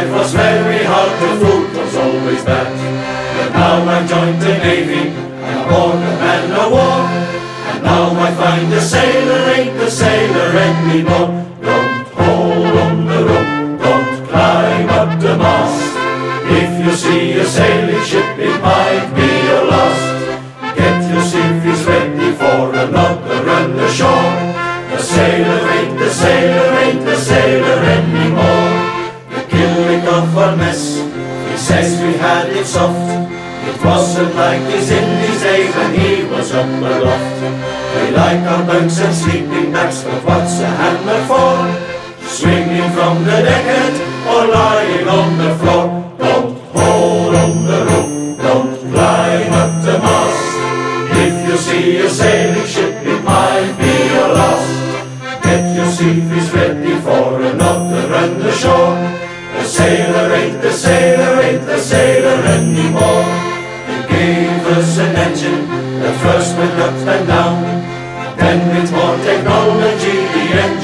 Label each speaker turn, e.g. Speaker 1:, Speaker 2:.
Speaker 1: life was very hard, the food was always bad. But now I've joined the Navy, I'm aboard a man of war, and now I find a sailor ain't a sailor anymore. Don't hold on the rope, don't climb up the mast. If you see a sailing ship, it might be your last. Get your civvies ready for another run ashore. A sailor ain't a sailor, ain't a sailor anymore. The gillick of our mess, he says we had it soft. It wasn't like this in his day when he was up aloft. We like our bunks and sleeping bags, but what's a hammer for? Swinging from the deckhead or lying on the floor. Don't hold on the rope, don't climb up the mast. If you see a sailing ship, it might be your last. Get your civvies ready for another run ashore. A sailor ain't a sailor, ain't a sailor anymore. They gave us an engine that first went up and down. Then with more technology the engine